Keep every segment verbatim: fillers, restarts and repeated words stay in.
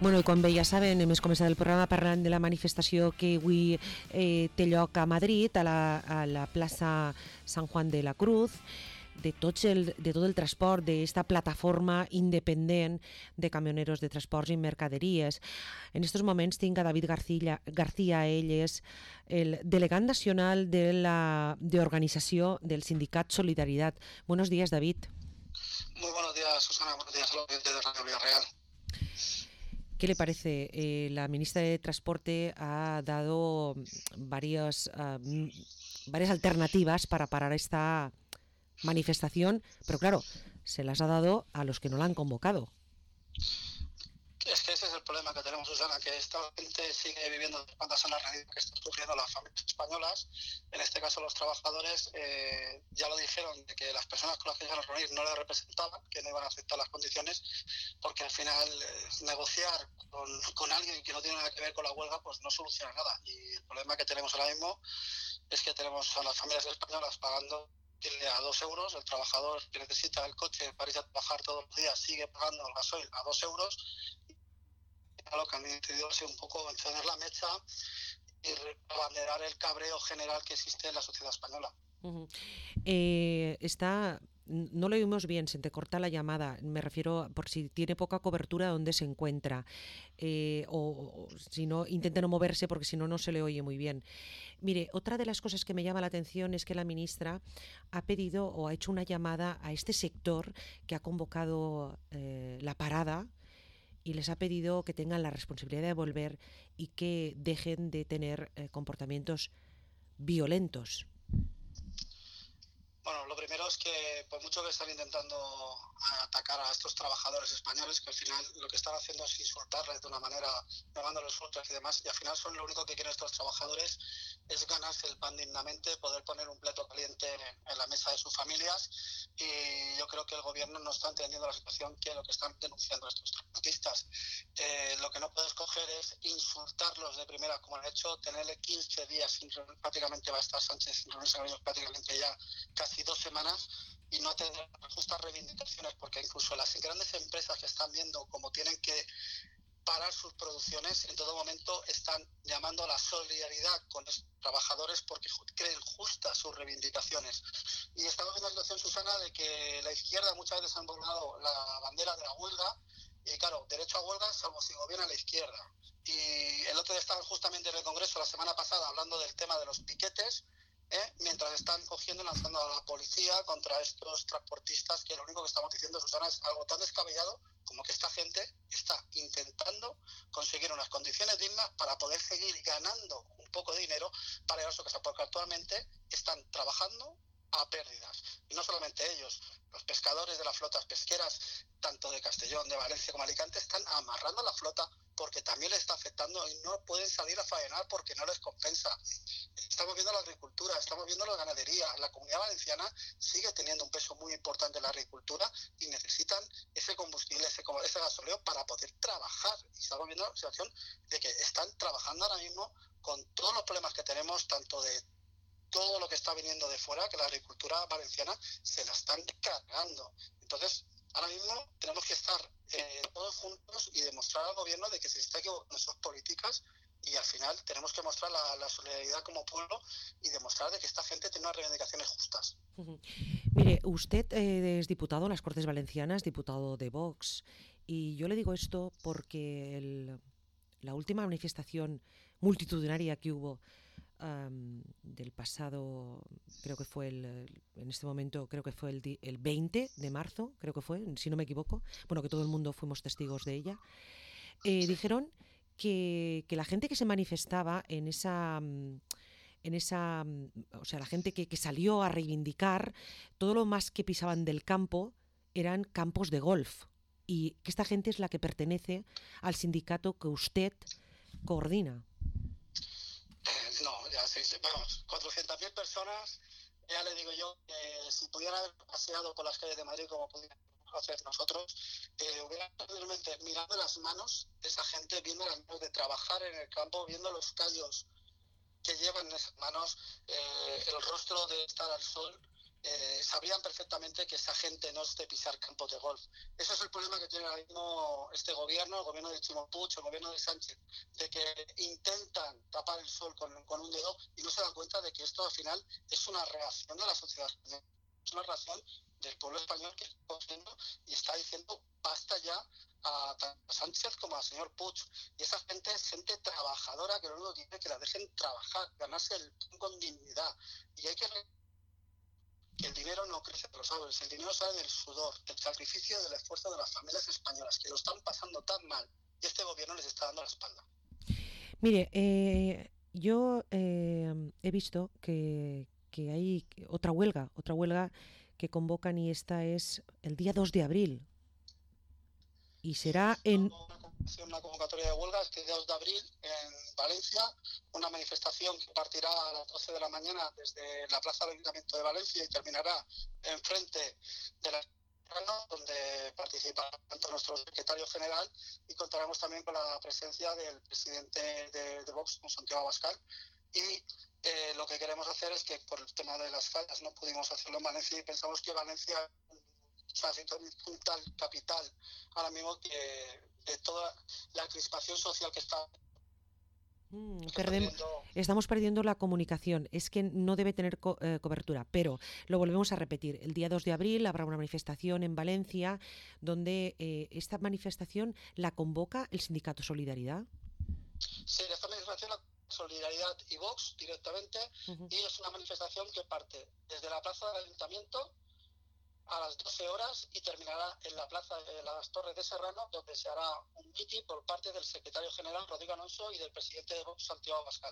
Bueno, i com bé ja saben, hem començat el programa parlant de la manifestació que avui eh, té lloc a Madrid, a la, a la plaça San Juan de la Cruz, de, tots el, de tot el transport d'esta plataforma independent de camioneros de transports i mercaderies. En aquests moments tinc a David García, García ell és el delegant nacional de la de organizació del sindicat Solidaridad. Buenos días, David. Muy buenos días, Susana. Buenos días a los oyentes de Radio Villarreal. ¿Qué le parece? Eh, la ministra de Transporte ha dado varias, uh, varias alternativas para parar esta manifestación, pero claro, se las ha dado a los que no la han convocado. Es que ese es el problema que tenemos, Susana, que esta gente sigue viviendo de espaldas a la realidad que están sufriendo las familias españolas. En este caso los trabajadores eh, ya lo dijeron, de que las personas con las que iban a reunir no les representaban, que no iban a aceptar las condiciones, porque al final eh, negociar con, con alguien que no tiene nada que ver con la huelga pues no soluciona nada. Y el problema que tenemos ahora mismo es que tenemos a las familias españolas pagando a dos euros, el trabajador que necesita el coche para ir a trabajar todos los días sigue pagando el gasoil a dos euros. Lo que han decidido es un poco encender la mecha y abanderar el cabreo general que existe en la sociedad española. Uh-huh. Eh, está, no lo oímos bien, se te corta la llamada, me refiero por si tiene poca cobertura donde se encuentra, eh, o, o si no, intente no moverse porque si no, no se le oye muy bien. Mire, otra de las cosas que me llama la atención es que la ministra ha pedido o ha hecho una llamada a este sector que ha convocado eh, la parada y les ha pedido que tengan la responsabilidad de volver y que dejen de tener eh, comportamientos violentos. Bueno, lo primero es que por mucho que están intentando atacar a estos trabajadores españoles, que al final lo que están haciendo es insultarles de una manera, llamándoles frutas y demás, y al final son lo único que quieren estos trabajadores es ganarse el pan dignamente, poder poner un plato caliente en la mesa de sus familias, y yo creo que el gobierno no está entendiendo la situación que lo que están denunciando estos transportistas. Eh, lo que no puedes coger es insultarlos de primera como han hecho, tenerle quince días sin reunir, prácticamente va a estar Sánchez sin reunirse con ellos prácticamente ya casi dos semanas y no tener justas reivindicaciones, porque incluso las grandes empresas que están viendo cómo tienen que parar sus producciones en todo momento están llamando a la solidaridad con los trabajadores porque creen justas sus reivindicaciones. Y estamos viendo la situación, Susana, de que la izquierda muchas veces ha envolado la bandera de la huelga y claro, derecho a huelga salvo si gobierna la izquierda. Y el otro día estaban justamente en el Congreso la semana pasada hablando del tema de los piquetes, ¿Eh? mientras están cogiendo y lanzando a la policía contra estos transportistas, que lo único que estamos diciendo, Susana, es algo tan descabellado como que esta gente está intentando conseguir unas condiciones dignas para poder seguir ganando un poco de dinero para ir a su casa, porque actualmente están trabajando a pérdidas. Y no solamente ellos, los pescadores de las flotas pesqueras, tanto de Castellón, de Valencia como Alicante, están amarrando la flota porque también les está afectando y no pueden salir a faenar porque no les compensa. Estamos viendo la agricultura, estamos viendo la ganadería. La Comunidad Valenciana sigue teniendo un peso muy importante en la agricultura y necesitan ese combustible, ese, ese gasóleo para poder trabajar. Y estamos viendo la situación de que están trabajando ahora mismo con todos los problemas que tenemos, tanto de todo lo que está viniendo de fuera, que la agricultura valenciana se la están cargando. Entonces, ahora mismo tenemos que estar eh, todos juntos y demostrar al gobierno de que se está equivocando en sus políticas. Y al final tenemos que mostrar la, la solidaridad como pueblo y demostrar de que esta gente tiene unas reivindicaciones justas. Uh-huh. Mire, usted eh, es diputado en las Cortes Valencianas, diputado de Vox, y yo le digo esto porque el, la última manifestación multitudinaria que hubo um, del pasado, creo que fue el, en este momento, creo que fue el, el veinte de marzo, creo que fue, si no me equivoco, bueno, que todo el mundo fuimos testigos de ella, eh, dijeron Que, que la gente que se manifestaba en esa, en esa, o sea, la gente que, que salió a reivindicar, todo lo más que pisaban del campo eran campos de golf, y que esta gente es la que pertenece al sindicato que usted coordina. Eh, no, ya sí, sí, vamos, cuatrocientas mil personas, ya le digo yo, que si pudieran haber paseado por las calles de Madrid como pudieran hacer nosotros, eh, hubiera realmente mirando las manos de esa gente, viendo las manos de trabajar en el campo, viendo los callos que llevan en esas manos, eh, el rostro de estar al sol, eh, sabrían perfectamente que esa gente no es de pisar campos de golf. Ese es el problema que tiene ahora mismo este gobierno, el gobierno de Chimo Puig, el gobierno de Sánchez, de que intentan tapar el sol con, con un dedo y no se dan cuenta de que esto al final es una reacción de la sociedad, es una reacción del pueblo español que está cogiendo y está diciendo basta ya a tanto a Sánchez como al señor Puig. Y esa gente es gente trabajadora que lo único que quiere es que la dejen trabajar, ganarse el pan con dignidad. Y hay que que el dinero no crece de los árboles, el dinero sale del sudor, del sacrificio y del esfuerzo de las familias españolas, que lo están pasando tan mal y este gobierno les está dando la espalda. Mire, eh, yo eh, he visto que, que hay otra huelga, otra huelga que convocan y esta es el día dos de abril y será en... Una convocatoria de huelga este dos de abril en Valencia, una manifestación que partirá a las doce de la mañana desde la Plaza del Ayuntamiento de Valencia y terminará enfrente de la donde participa tanto nuestro secretario general y contaremos también con la presencia del presidente de, de Vox, con Santiago Abascal. Y eh, lo que queremos hacer es que por el tema de las fallas no pudimos hacerlo en Valencia y pensamos que Valencia es una situación tal capital ahora mismo que de toda la crispación social que está Mm, perdemos, perdiendo. estamos perdiendo la comunicación. Es que no debe tener co eh, cobertura, pero lo volvemos a repetir. El día dos de abril habrá una manifestación en Valencia donde eh, esta manifestación la convoca el sindicato Solidaridad. Sí, esta manifestación la Solidaridad y Vox directamente, uh-huh. Y es una manifestación que parte desde la Plaza del Ayuntamiento a las doce horas y terminará en la plaza de las Torres de Serrano, donde se hará un mitin por parte del secretario general Rodrigo Alonso y del presidente de Vox, Santiago Abascal.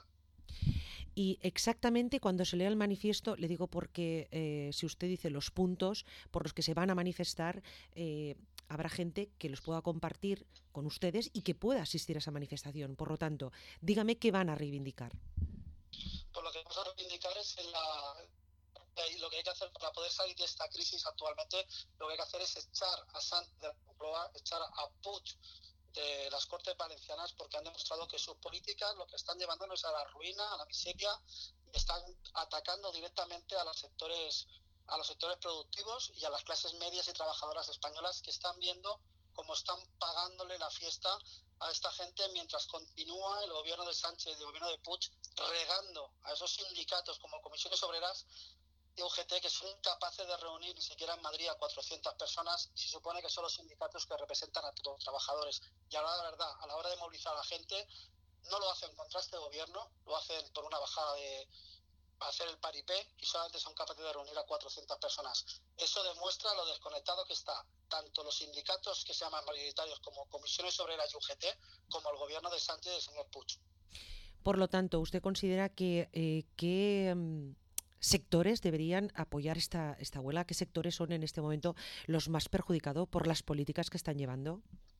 Y exactamente cuando se lea el manifiesto, le digo porque eh, si usted dice los puntos por los que se van a manifestar, eh, habrá gente que los pueda compartir con ustedes y que pueda asistir a esa manifestación. Por lo tanto, dígame qué van a reivindicar. Pues lo que vamos a reivindicar es en la... Y lo que hay que hacer para poder salir de esta crisis actualmente, lo que hay que hacer es echar a Sánchez de la Moncloa, echar a Puig de las Cortes Valencianas, porque han demostrado que sus políticas lo que están llevándonos a la ruina, a la miseria, y están atacando directamente a los sectores, a los sectores productivos y a las clases medias y trabajadoras españolas que están viendo cómo están pagándole la fiesta a esta gente mientras continúa el gobierno de Sánchez y el gobierno de Puig regando a esos sindicatos como comisiones obreras y U G T que son incapaces de reunir ni siquiera en Madrid a cuatrocientas personas, y se supone que son los sindicatos que representan a todos los trabajadores. Y ahora, la verdad, a la hora de movilizar a la gente, no lo hacen contra este gobierno, lo hacen por una bajada de hacer el paripé y solamente son capaces de reunir a cuatrocientas personas. Eso demuestra lo desconectado que está tanto los sindicatos que se llaman mayoritarios como comisiones obreras y U G T, como el gobierno de Sánchez y del señor Puig. Por lo tanto, ¿usted considera que... Eh, que um... sectores deberían apoyar esta, esta huelga? ¿Qué sectores son en este momento los más perjudicados por las políticas que están llevando?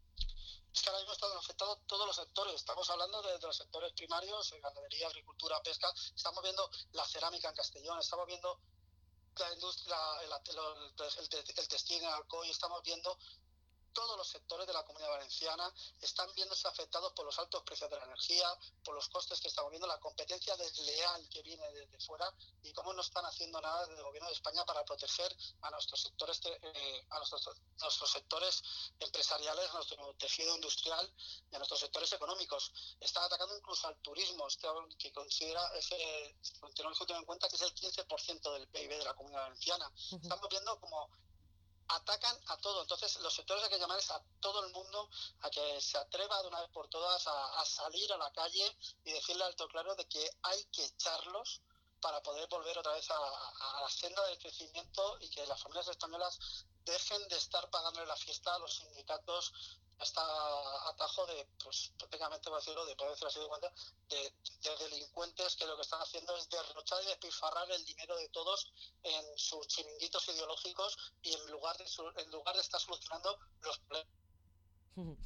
Es que ahora mismo están afectados todos los sectores. Estamos hablando de, de los sectores primarios, ganadería, agricultura, pesca. Estamos viendo la cerámica en Castellón, estamos viendo la industria, el, el, el, el textil en Alcoy, estamos viendo todos los sectores de la Comunidad Valenciana están viéndose afectados por los altos precios de la energía, por los costes que estamos viendo, la competencia desleal que viene desde fuera y cómo no están haciendo nada desde el Gobierno de España para proteger a nuestros sectores, eh, a nuestros, nuestros sectores empresariales, a nuestro tejido industrial y a nuestros sectores económicos. Están atacando incluso al turismo, que considera ese, tenemos que tener en cuenta que es el quince por ciento del P I B de la Comunidad Valenciana. Uh-huh. Estamos viendo como atacan a todo. Entonces los sectores hay que llamar es a todo el mundo a que se atreva de una vez por todas a, a salir a la calle y decirle alto claro de que hay que echarlos para poder volver otra vez a, a, a la senda del crecimiento y que las familias españolas dejen de estar pagándole la fiesta a los sindicatos hasta atajo de, pues prácticamente por decirlo, de poder decirlo así de cuenta, de, de delincuentes que lo que están haciendo es derrochar y despilfarrar el dinero de todos en sus chiringuitos ideológicos y en lugar de, en lugar de estar solucionando los problemas.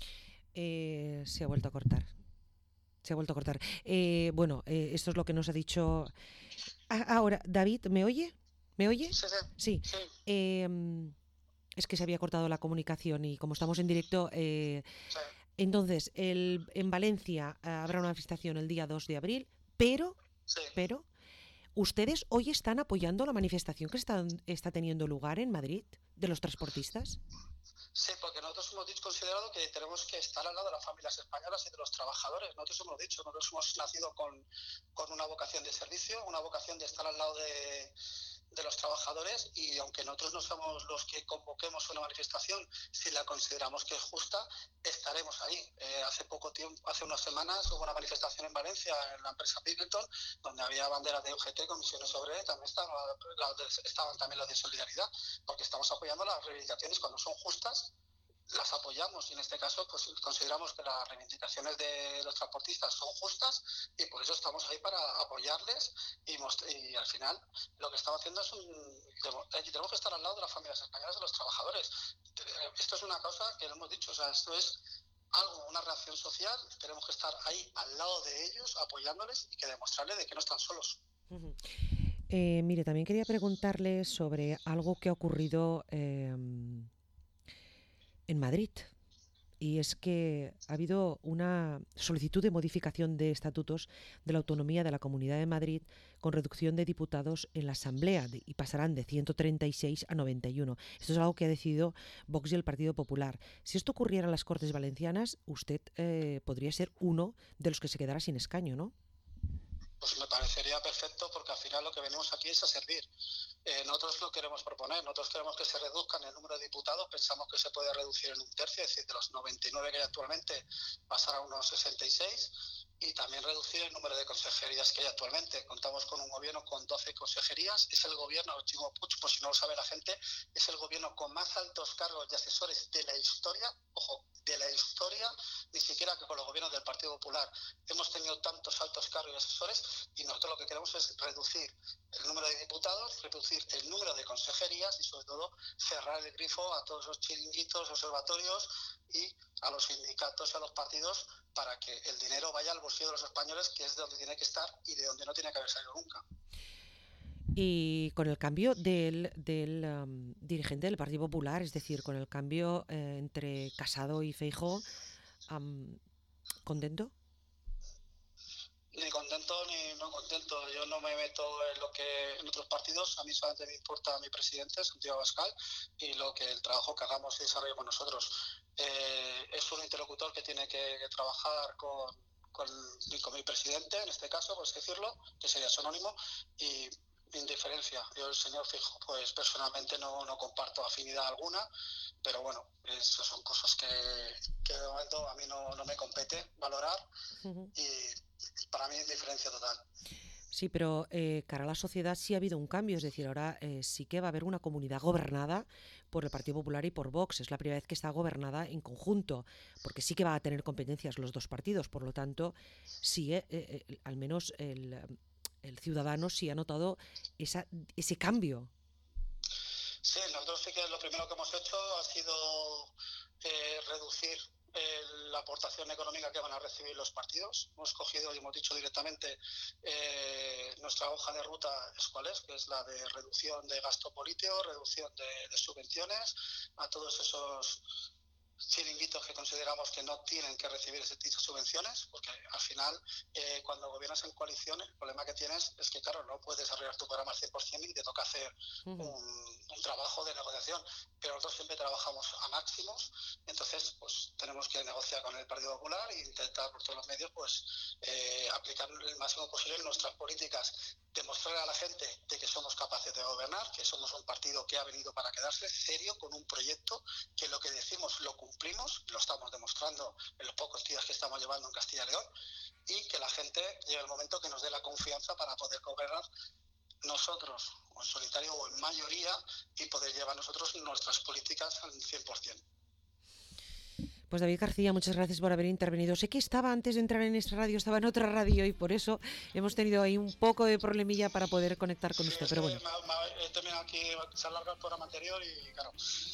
Eh, se ha vuelto a cortar. Se ha vuelto a cortar. Eh, bueno, eh, esto es lo que nos ha dicho. Ah, ahora, David, ¿me oye? ¿Me oye? Sí, sí. Sí. sí. Eh, es que se había cortado la comunicación y como estamos en directo... Eh, sí. Entonces, el, en Valencia eh, habrá una manifestación el día dos de abril, pero, sí. pero ¿Ustedes hoy están apoyando la manifestación que está, está teniendo lugar en Madrid de los transportistas? Sí, porque nosotros hemos dicho, considerado que tenemos que estar al lado de las familias españolas y de los trabajadores. Nosotros hemos dicho, nosotros hemos nacido con, con una vocación de servicio, una vocación de estar al lado de, de los trabajadores, y aunque nosotros no somos los que convoquemos una manifestación, si la consideramos que es justa, estaremos ahí. Eh, hace poco tiempo, hace unas semanas, hubo una manifestación en Valencia, en la empresa Pickelton, donde había banderas de U G T, comisiones obreras, también estaban, estaban también las de solidaridad, porque estamos apoyando las reivindicaciones cuando son justas. Las apoyamos, y en este caso pues consideramos que las reivindicaciones de los transportistas son justas, y por eso estamos ahí para apoyarles, y, y al final lo que estamos haciendo es un... tenemos que estar al lado de las familias españolas, de los trabajadores. Esto es una cosa que lo hemos dicho, o sea, esto es algo, una reacción social, tenemos que estar ahí al lado de ellos, apoyándoles, y que demostrarles de que no están solos. Uh-huh. Eh, mire, también quería preguntarle sobre algo que ha ocurrido eh, en Madrid, y es que ha habido una solicitud de modificación de estatutos de la autonomía de la Comunidad de Madrid con reducción de diputados en la Asamblea, de, y pasarán de ciento treinta y seis a noventa y uno. Esto es algo que ha decidido Vox y el Partido Popular. Si esto ocurriera en las Cortes Valencianas, usted eh, podría ser uno de los que se quedara sin escaño, ¿no? Pues me parecería perfecto, porque al final lo que venimos aquí es a servir. Eh, nosotros lo queremos proponer, nosotros queremos que se reduzcan el número de diputados, pensamos que se puede reducir en un tercio, es decir, de los noventa y nueve que hay actualmente pasar a unos sesenta y seis, y también reducir el número de consejerías que hay actualmente. Contamos con un gobierno con doce consejerías, es el gobierno, Chimo Puig, por si no lo sabe la gente, es el gobierno con más altos cargos de asesores de la historia, ojo, de la historia, ni siquiera que con los gobiernos del Partido Popular hemos tenido tantos altos cargos y asesores, y nosotros lo que queremos es reducir el número de diputados, reducir el número de consejerías, y sobre todo cerrar el grifo a todos los chiringuitos, observatorios y a los sindicatos y a los partidos, para que el dinero vaya al bolsillo de los españoles, que es de donde tiene que estar y de donde no tiene que haber salido nunca. Y con el cambio del, del um, dirigente del Partido Popular, es decir, con el cambio eh, entre Casado y Feijóo, um, ¿contento? Ni contento ni no contento. Yo no me meto en lo que en otros partidos. A mí solamente me importa mi presidente, Santiago Abascal, y lo que el trabajo que hagamos y desarrollemos nosotros. Eh, es un interlocutor que tiene que, que trabajar con, con, con mi presidente, en este caso, por así decirlo, que sería sinónimo, y indiferencia. Yo el señor Feijóo, pues personalmente no, no comparto afinidad alguna, pero bueno, esas son cosas que, que de momento a mí no, no me compete valorar, uh-huh. Y para mí es diferencia total. Sí, pero eh, cara a la sociedad sí ha habido un cambio, es decir, ahora eh, sí que va a haber una comunidad gobernada por el Partido Popular y por Vox. Es la primera vez que está gobernada en conjunto, porque sí que va a tener competencias los dos partidos. Por lo tanto, sí, eh, eh, al menos el, el ciudadano sí ha notado esa, ese cambio. Sí, nosotros sí que lo primero que hemos hecho ha sido eh, reducir Eh, la aportación económica que van a recibir los partidos. Hemos cogido y hemos dicho directamente eh, nuestra hoja de ruta es cuál es, que es la de reducción de gasto político, reducción de, de subvenciones a todos esos chiringuitos que consideramos que no tienen que recibir ese tipo de subvenciones, porque al final eh, cuando gobiernas en coaliciones el problema que tienes es que claro, no puedes desarrollar tu programa al cien por ciento y te toca hacer uh-huh. un, un trabajo de negociación, pero nosotros siempre trabajamos a máximos, entonces pues tenemos que negociar con el Partido Popular e intentar por todos los medios pues eh, aplicar el máximo posible en nuestras políticas, demostrar a la gente de que somos capaces de gobernar, que somos un partido que ha venido para quedarse, serio, con un proyecto que lo que decimos lo cumplimos, lo estamos demostrando en los pocos días que estamos llevando en Castilla y León, y que la gente llegue el momento que nos dé la confianza para poder gobernar nosotros, o en solitario o en mayoría, y poder llevar nosotros nuestras políticas al cien por ciento. Pues David García, muchas gracias por haber intervenido. Sé que estaba antes de entrar en esta radio, estaba en otra radio y por eso hemos tenido ahí un poco de problemilla para poder conectar con sí, usted, pero bueno. Me, me, he terminado aquí, se alarga el programa anterior y claro.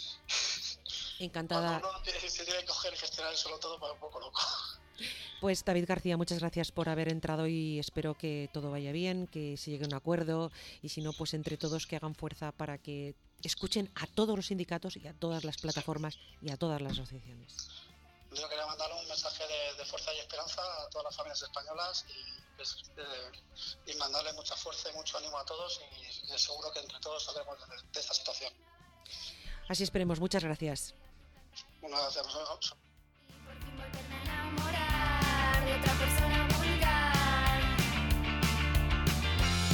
Encantada. Cuando uno se tiene que coger y gestionar eso todo para un poco loco. Pues David García, muchas gracias por haber entrado y espero que todo vaya bien, que se llegue a un acuerdo y si no, pues entre todos que hagan fuerza para que escuchen a todos los sindicatos y a todas las plataformas y a todas las asociaciones. yo quería mandarle un mensaje de, de fuerza y esperanza a todas las familias españolas y, pues, eh, y mandarle mucha fuerza y mucho ánimo a todos y, y seguro que entre todos saldremos de, de esta situación. Así esperemos. Muchas gracias. Una gracias a vosotros. Por fin volverme a enamorar de otra persona.